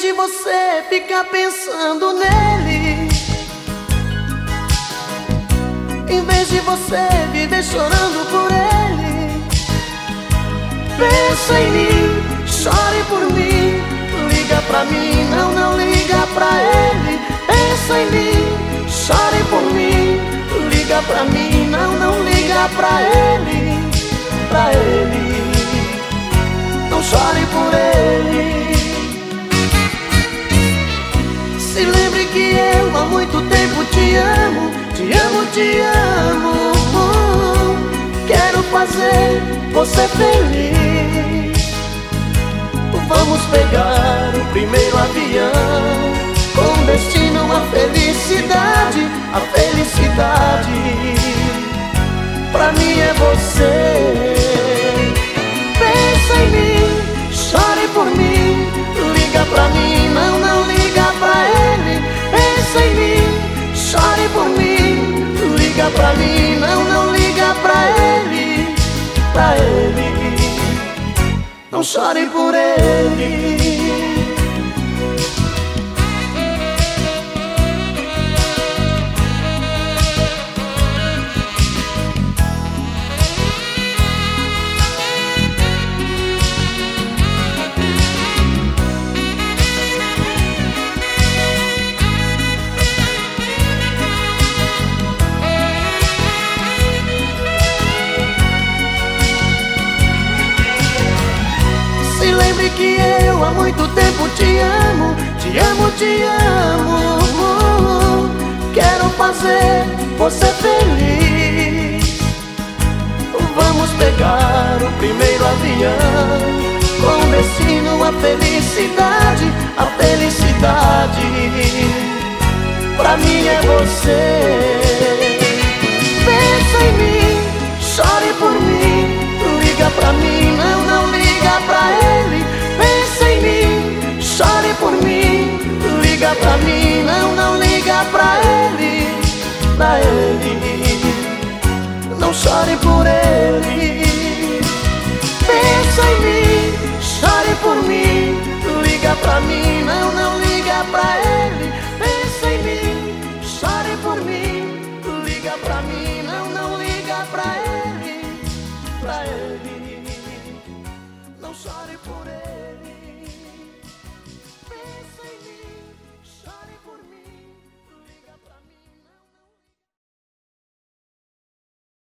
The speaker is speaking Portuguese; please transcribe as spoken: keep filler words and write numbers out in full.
de você ficar pensando nele, em vez de você viver chorando por ele, pensa em mim, chore por mim, liga pra mim, não, não liga pra ele. Pensa em mim, chore por mim, liga pra mim, não, não liga pra ele, pra ele, não chore por ele. Se lembre que eu há muito tempo te amo, te amo, te amo. Quero fazer você feliz. Vamos pegar o primeiro avião, com destino à felicidade, a felicidade pra mim é você. Pensa em mim, chore por mim, liga pra mim, não, não liga pra ele. Pensa em mim, chore por mim, liga pra mim, não, não liga pra ele, pra ele, não chore por ele. Lembre que eu há muito tempo te amo, te amo, te amo. Quero fazer você feliz. Vamos pegar o primeiro avião, com destino à felicidade, a felicidade pra mim é você. Pensa em mim, chore por mim, liga pra mim, não, não liga pra ele. Pensa em mim, chore por mim, liga pra mim, não, não liga pra ele, pra ele, não chore por ele. Pensa em mim, chore por mim, liga pra mim, não, não liga pra ele. Pensa em mim, chore por mim, liga pra mim, não, não liga pra ele, pra ele, não chore por ele.